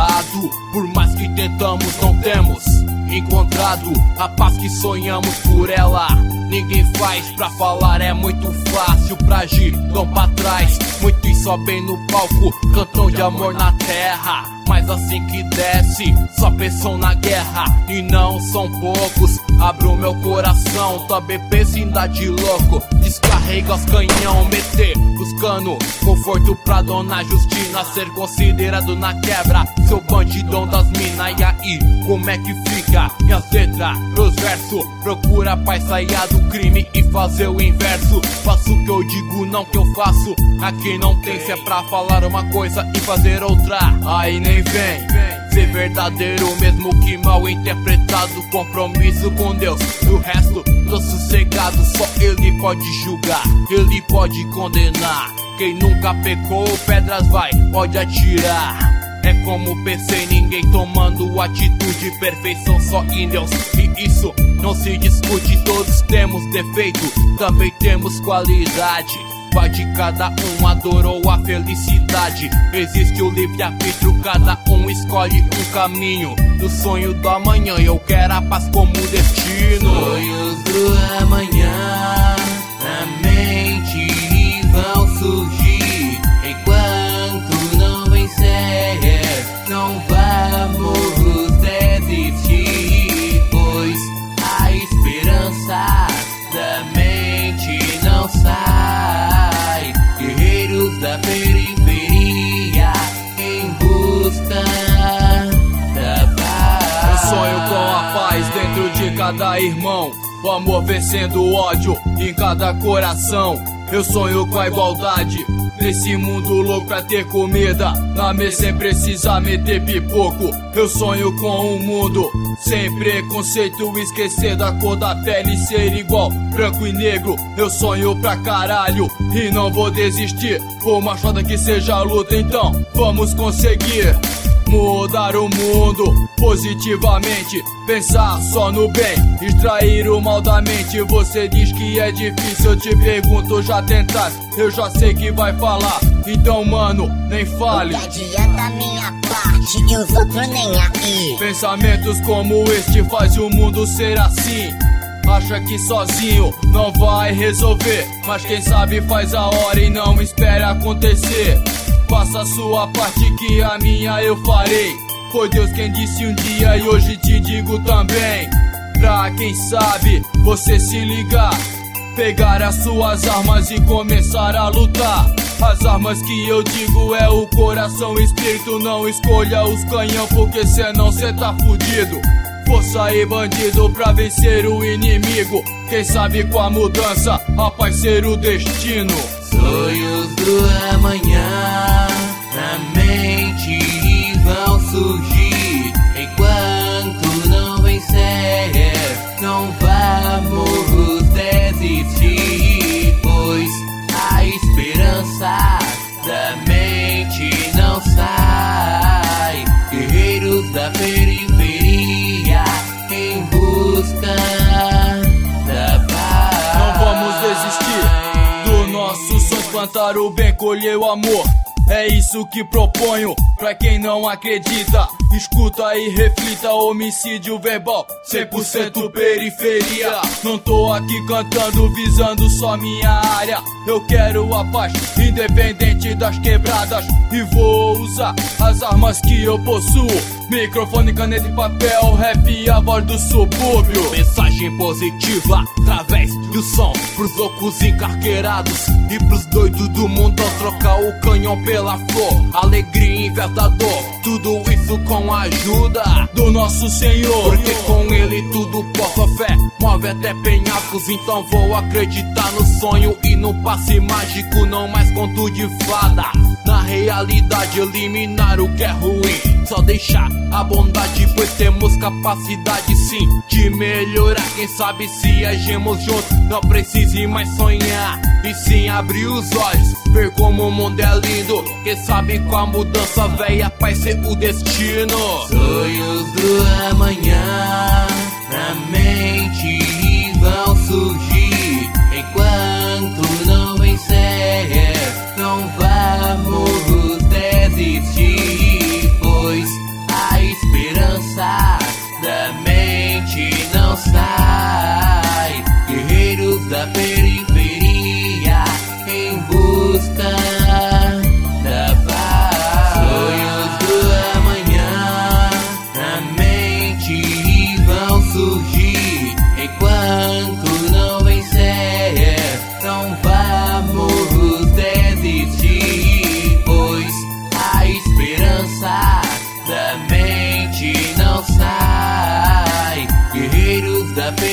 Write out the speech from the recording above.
errado. Por mais que tentamos, não temos encontrado a paz que sonhamos por ela. Ninguém faz pra falar, é muito fácil pra agir, dão pra trás. Muitos sobem no palco, cantam de amor na terra, mas assim que desce, só pensam na guerra. E não são poucos, abro meu coração, também penso em dar de louco. Descarrega os canhão, meter os cano, conforto pra dona Justina ser considerado na quebra. Seu bandidão das mina, e aí, como é que fica? Minhas letras, meus versos, procura paz, sair do crime e fazer o inverso. Faço o que eu digo, não o que eu faço. Aqui não tem se é pra falar uma coisa e fazer outra. Aí nem vem ser verdadeiro, mesmo que mal interpretado. Compromisso com Deus, o resto tô sossegado. Só Ele pode julgar, Ele pode condenar. Quem nunca pecou, pedras pode atirar. É como pensei, ninguém tomando atitude. Perfeição só em Deus, e isso não se discute. Todos temos defeito, também temos qualidade. Vai de cada um, a dor ou a felicidade. Existe o livre-arbítrio, cada um escolhe um caminho. Do sonho do amanhã, eu quero a paz como destino. Sonhos do amanhã na mente vão surgir. Enquanto não vencer, não vamos desistir, pois a esperança da mente não sai. Guerreiros da periferia em busca da paz. Eu sonho com a paz dentro de cada irmão, o amor vencendo o ódio em cada coração. Eu sonho com a igualdade nesse mundo louco, pra ter comida na mesa sem precisar meter pipoco. Eu sonho com um mundo sem preconceito, esquecer da cor da pele, ser igual branco e negro. Eu sonho pra caralho e não vou desistir, por mais foda que seja a luta, então vamos conseguir mudar o mundo positivamente, pensar só no bem, extrair o mal da mente. Você diz que é difícil, eu te pergunto, já tentaste? Eu já sei que vai falar, então mano, nem fale. O que adianta minha parte e os outros nem aí? Pensamentos como este faz o mundo ser assim. Acha que sozinho não vai resolver, mas quem sabe faz a hora e não espera acontecer. Faça a sua parte que a minha eu farei. Foi Deus quem disse um dia e hoje te digo também. Pra quem sabe você se ligar, pegar as suas armas e começar a lutar. As armas que eu digo é o coração, espírito. Não escolha os canhão, porque senão cê tá fudido. Força e bandido pra vencer o inimigo. Quem sabe com a mudança a paz ser o destino. Sonhos do amanhã na mente vão surgir. Enquanto não vencer, não vamos desistir, pois a esperança da mente não sai. Guerreiros da periferia em busca da paz. Não vamos desistir do nosso sonho, plantar o bem, colher o amor. É isso que proponho pra quem não acredita. Escuta e reflita, homicídio verbal 100% periferia. Não tô aqui cantando visando só minha área. Eu quero a paz, independente das quebradas. E vou usar as armas que eu possuo: microfone, caneta e papel, rap e a voz do subúrbio. Mensagem positiva através do som, pros loucos encarqueirados e pros doidos do mundo. Trocar o canhão pela flor, alegria em vez da dor. Tudo isso com a ajuda do nosso Senhor, porque com Ele tudo posso. A fé move até penhascos, então vou acreditar no sonho e no passe mágico. Não mais conto de fada, na realidade eliminar o que é ruim, só deixar a bondade, pois temos capacidade sim de melhorar. Quem sabe se agimos juntos, não precise mais sonhar e sim abrir os olhos, ver como o mundo é lindo. Quem sabe com a mudança véia vai ser o destino. Sonhos do amanhã na mente vão surgir. Enquanto não vencer, não vamos desistir, pois Da